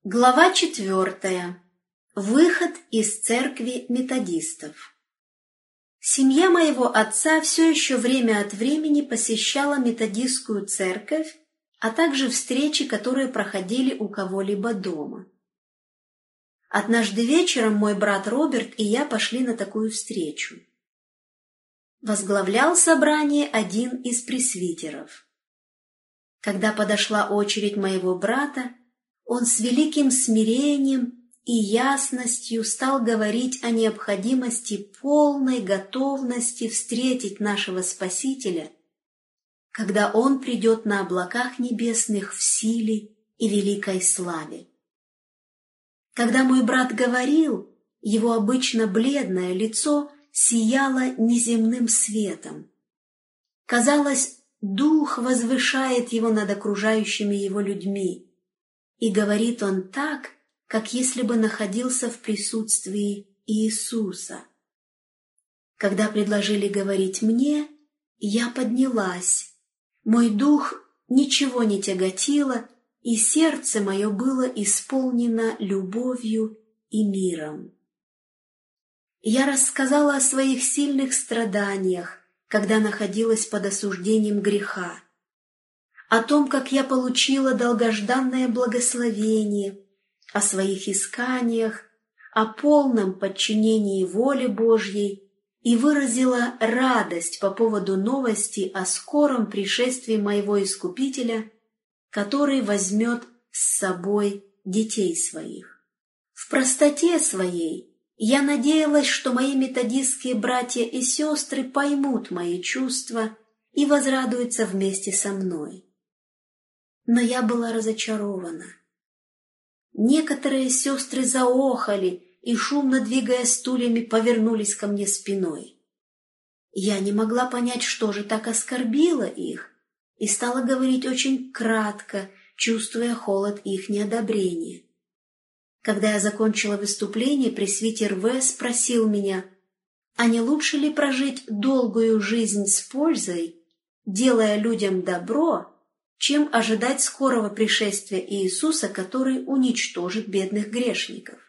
Глава 4. Выход из церкви методистов. Семья моего отца все еще время от времени посещала методистскую церковь, а также встречи, которые проходили у кого-либо дома. Однажды вечером мой брат Роберт и я пошли на такую встречу. Возглавлял собрание один из пресвитеров. Когда подошла очередь моего брата, он с великим смирением и ясностью стал говорить о необходимости полной готовности встретить нашего Спасителя, когда Он придет на облаках небесных в силе и великой славе. Когда мой брат говорил, его обычно бледное лицо сияло неземным светом. Казалось, Дух возвышает его над окружающими его людьми, и говорит он так, как если бы находился в присутствии Иисуса. Когда предложили говорить мне, я поднялась. Мой дух ничего не тяготило, и сердце мое было исполнено любовью и миром. Я рассказала о своих сильных страданиях, когда находилась под осуждением греха, о том, как я получила долгожданное благословение, о своих исканиях, о полном подчинении воле Божьей и выразила радость по поводу новости о скором пришествии моего Искупителя, который возьмет с собой детей своих. В простоте своей я надеялась, что мои методистские братья и сестры поймут мои чувства и возрадуются вместе со мной. Но я была разочарована. Некоторые сестры заохали и, шумно двигая стульями, повернулись ко мне спиной. Я не могла понять, что же так оскорбило их, и стала говорить очень кратко, чувствуя холод их неодобрения. Когда я закончила выступление, пресвитер В. спросил меня, а не лучше ли прожить долгую жизнь с пользой, делая людям добро, чем ожидать скорого пришествия Иисуса, который уничтожит бедных грешников.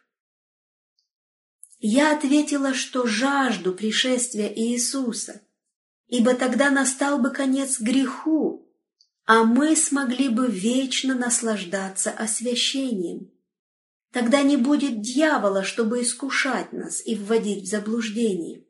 Я ответила, что жажду пришествия Иисуса, ибо тогда настал бы конец греху, а мы смогли бы вечно наслаждаться освящением. Тогда не будет дьявола, чтобы искушать нас и вводить в заблуждение.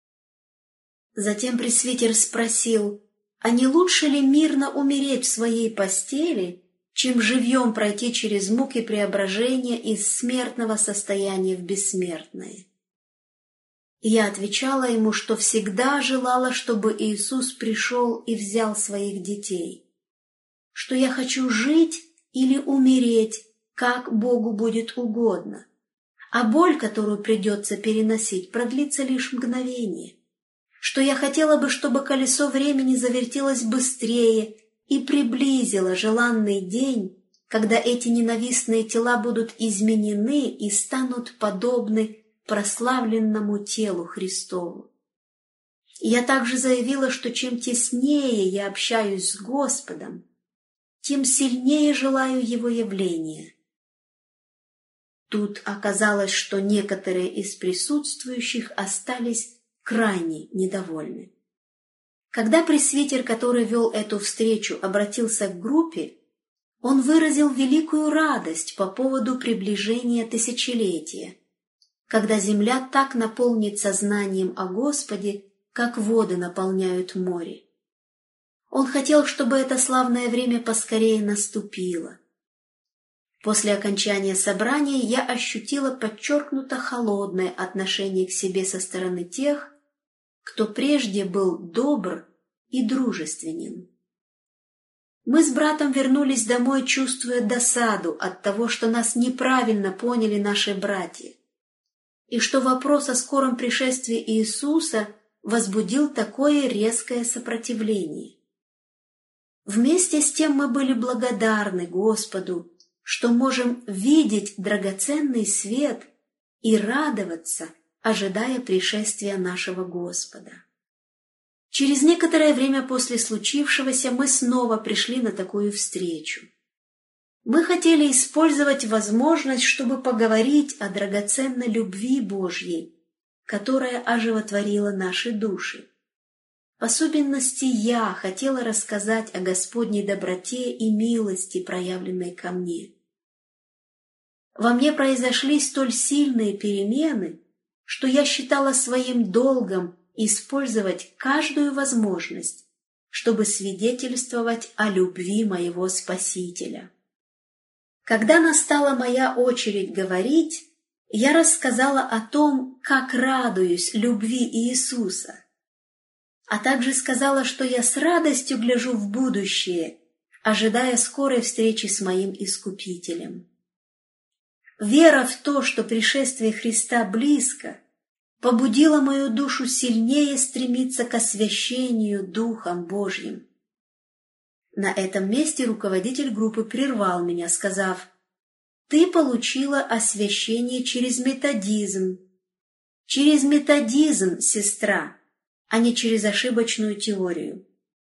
Затем пресвитер спросил, а не лучше ли мирно умереть в своей постели, чем живьем пройти через муки преображения из смертного состояния в бессмертное? Я отвечала ему, что всегда желала, чтобы Иисус пришел и взял своих детей, что я хочу жить или умереть, как Богу будет угодно, а боль, которую придется переносить, продлится лишь мгновение, что я хотела бы, чтобы колесо времени завертелось быстрее и приблизило желанный день, когда эти ненавистные тела будут изменены и станут подобны прославленному телу Христову. Я также заявила, что чем теснее я общаюсь с Господом, тем сильнее желаю Его явления. Тут оказалось, что некоторые из присутствующих остались крайне недовольны. Когда пресвитер, который вел эту встречу, обратился к группе, он выразил великую радость по поводу приближения тысячелетия, когда земля так наполнится знанием о Господе, как воды наполняют море. Он хотел, чтобы это славное время поскорее наступило. После окончания собрания я ощутила подчеркнуто холодное отношение к себе со стороны тех, кто прежде был добр и дружественен. Мы с братом вернулись домой, чувствуя досаду от того, что нас неправильно поняли наши братья, и что вопрос о скором пришествии Иисуса возбудил такое резкое сопротивление. Вместе с тем мы были благодарны Господу, что можем видеть драгоценный свет и радоваться, ожидая пришествия нашего Господа. Через некоторое время после случившегося мы снова пришли на такую встречу. Мы хотели использовать возможность, чтобы поговорить о драгоценной любви Божьей, которая оживотворила наши души. В особенности я хотела рассказать о Господней доброте и милости, проявленной ко мне. Во мне произошли столь сильные перемены, что я считала своим долгом использовать каждую возможность, чтобы свидетельствовать о любви моего Спасителя. Когда настала моя очередь говорить, я рассказала о том, как радуюсь любви Иисуса, а также сказала, что я с радостью гляжу в будущее, ожидая скорой встречи с моим Искупителем. Вера в то, что пришествие Христа близко, побудила мою душу сильнее стремиться к освящению Духом Божьим. На этом месте руководитель группы прервал меня, сказав: «Ты получила освящение через методизм. Через методизм, сестра, а не через ошибочную теорию».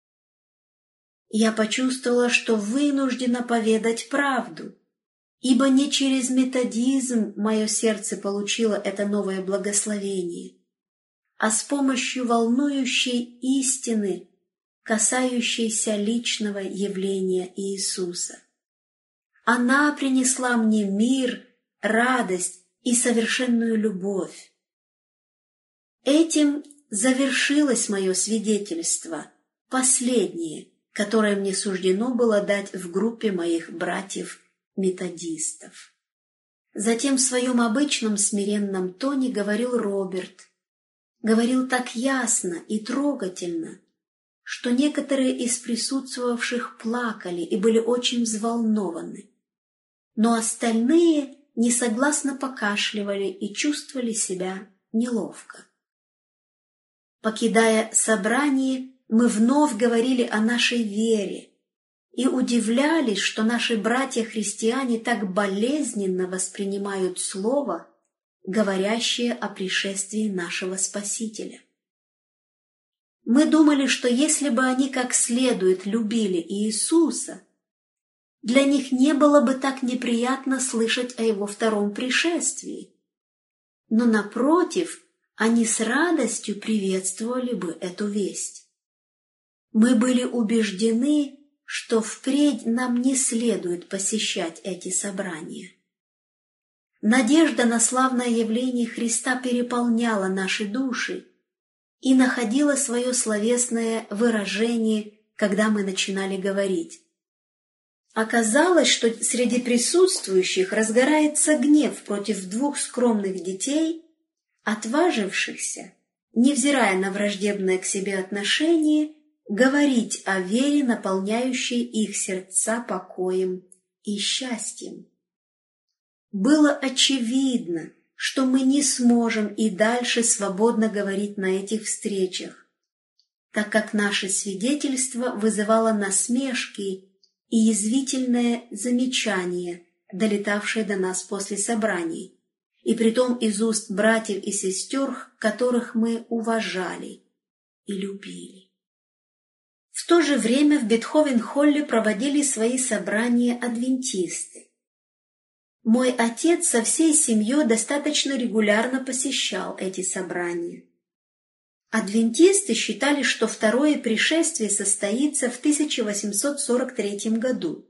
Я почувствовала, что вынуждена поведать правду, ибо не через методизм мое сердце получило это новое благословение, а с помощью волнующей истины, касающейся личного явления Иисуса. Она принесла мне мир, радость и совершенную любовь. Этим завершилось мое свидетельство, последнее, которое мне суждено было дать в группе моих братьев-методистов. Затем в своем обычном смиренном тоне говорил Роберт. Говорил так ясно и трогательно, что некоторые из присутствовавших плакали и были очень взволнованы, но остальные несогласно покашливали и чувствовали себя неловко. Покидая собрание, мы вновь говорили о нашей вере и удивлялись, что наши братья-христиане так болезненно воспринимают слово, говорящее о пришествии нашего Спасителя. Мы думали, что если бы они как следует любили Иисуса, для них не было бы так неприятно слышать о Его втором пришествии. Но, напротив, они с радостью приветствовали бы эту весть. Мы были убеждены, что впредь нам не следует посещать эти собрания. Надежда на славное явление Христа переполняла наши души и находила свое словесное выражение, когда мы начинали говорить. Оказалось, что среди присутствующих разгорается гнев против двух скромных детей, отважившихся, невзирая на враждебное к себе отношение, говорить о вере, наполняющей их сердца покоем и счастьем. Было очевидно, что мы не сможем и дальше свободно говорить на этих встречах, так как наше свидетельство вызывало насмешки и язвительное замечание, долетавшее до нас после собраний, и притом из уст братьев и сестер, которых мы уважали и любили. В то же время в Бетховен-холле проводили свои собрания адвентисты. Мой отец со всей семьей достаточно регулярно посещал эти собрания. Адвентисты считали, что второе пришествие состоится в 1843 году.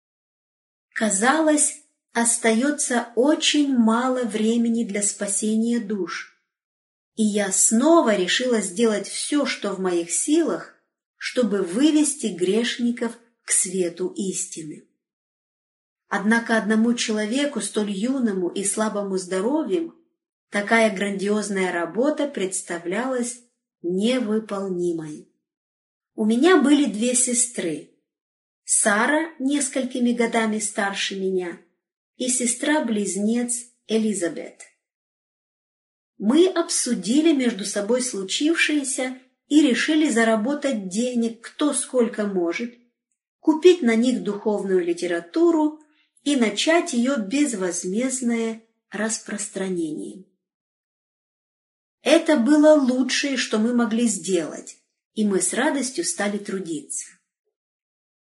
Казалось, остается очень мало времени для спасения душ, и я снова решила сделать все, что в моих силах, чтобы вывести грешников к свету истины. Однако одному человеку, столь юному и слабому здоровьем, такая грандиозная работа представлялась невыполнимой. У меня были две сестры. Сара, несколькими годами старше меня, и сестра-близнец Элизабет. Мы обсудили между собой случившееся и решили заработать денег кто сколько может, купить на них духовную литературу и начать ее безвозмездное распространение. Это было лучшее, что мы могли сделать, и мы с радостью стали трудиться.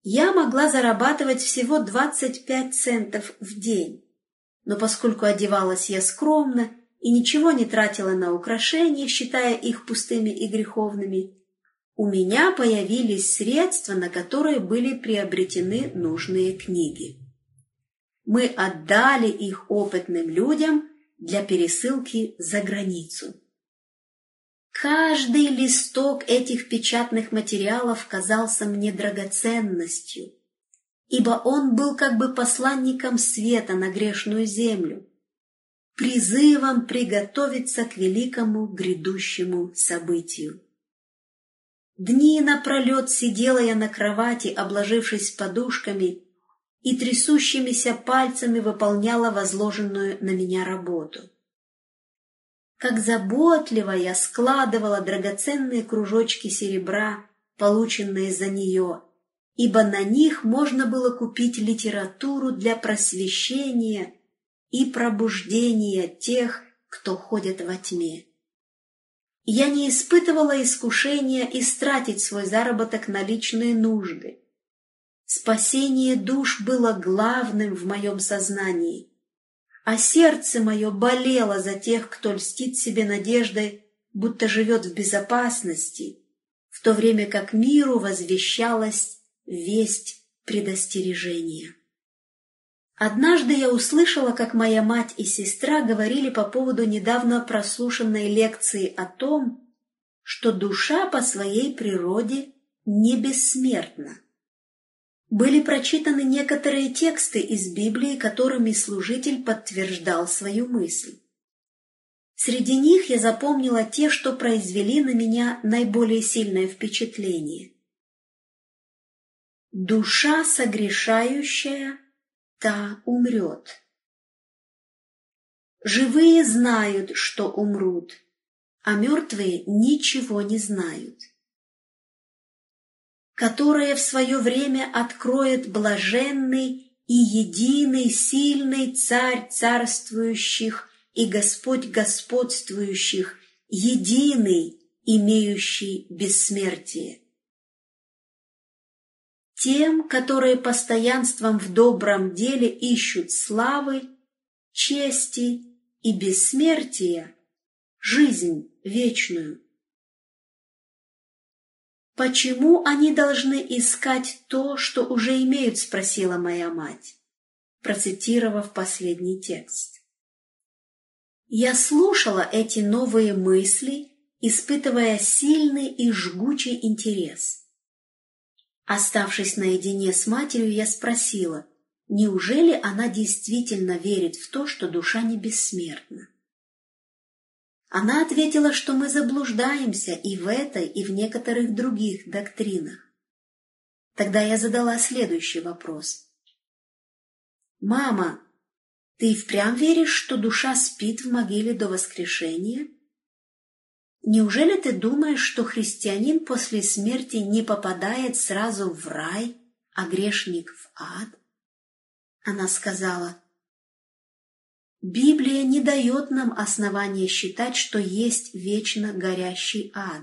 я могла зарабатывать всего 25 центов в день, но поскольку одевалась я скромно и ничего не тратила на украшения, считая их пустыми и греховными, у меня появились средства, на которые были приобретены нужные книги. Мы отдали их опытным людям для пересылки за границу. Каждый листок этих печатных материалов казался мне драгоценностью, ибо он был как бы посланником света на грешную землю, призывом приготовиться к великому грядущему событию. Дни напролет сидела я на кровати, обложившись подушками, и трясущимися пальцами выполняла возложенную на меня работу. Как заботливо я складывала драгоценные кружочки серебра, полученные за нее, ибо на них можно было купить литературу для просвещения и пробуждения тех, кто ходит во тьме. Я не испытывала искушения истратить свой заработок на личные нужды. Спасение душ было главным в моем сознании, а сердце мое болело за тех, кто льстит себе надеждой, будто живет в безопасности, в то время как миру возвещалась весть предостережения. Однажды я услышала, как моя мать и сестра говорили по поводу недавно прослушанной лекции о том, что душа по своей природе не бессмертна. Были прочитаны некоторые тексты из Библии, которыми служитель подтверждал свою мысль. Среди них я запомнила те, что произвели на меня наиболее сильное впечатление. «Душа согрешающая, та умрет. Живые знают, что умрут, а мертвые ничего не знают. Которое в свое время откроет блаженный и единый сильный Царь царствующих и Господь господствующих, единый, имеющий бессмертие. Тем, которые постоянством в добром деле ищут славы, чести и бессмертия, жизнь вечную. «Почему они должны искать то, что уже имеют?» — спросила моя мать, процитировав последний текст. Я слушала эти новые мысли, испытывая сильный и жгучий интерес. Оставшись наедине с матерью, я спросила, неужели она действительно верит в то, что душа не бессмертна? Она ответила, что мы заблуждаемся и в этой, и в некоторых других доктринах. Тогда я задала следующий вопрос. «Мама, ты впрямь веришь, что душа спит в могиле до воскрешения? Неужели ты думаешь, что христианин после смерти не попадает сразу в рай, а грешник в ад?» Она сказала, «Библия не дает нам основания считать, что есть вечно горящий ад.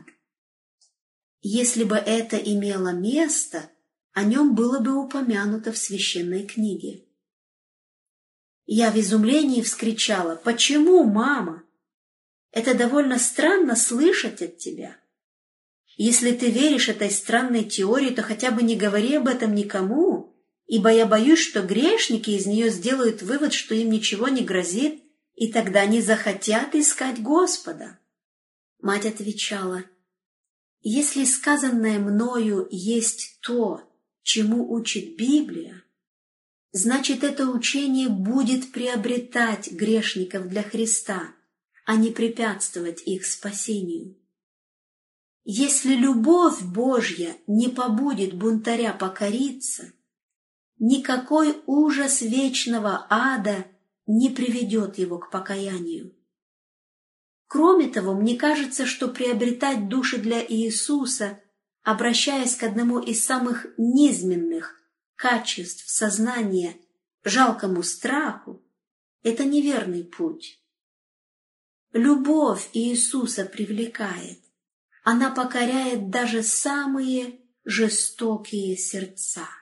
Если бы это имело место, о нем было бы упомянуто в священной книге». Я в изумлении вскричала, «Почему, мама? Это довольно странно слышать от тебя. Если ты веришь этой странной теории, то хотя бы не говори об этом никому, ибо я боюсь, что грешники из нее сделают вывод, что им ничего не грозит, и тогда не захотят искать Господа». Мать отвечала, «Если сказанное мною есть то, чему учит Библия, значит, это учение будет приобретать грешников для Христа, а не препятствовать их спасению. Если любовь Божья не побудит бунтаря покориться, никакой ужас вечного ада не приведет его к покаянию. Кроме того, мне кажется, что приобретать души для Иисуса, обращаясь к одному из самых низменных качеств сознания, жалкому страху, это неверный путь. Любовь Иисуса привлекает, она покоряет даже самые жестокие сердца.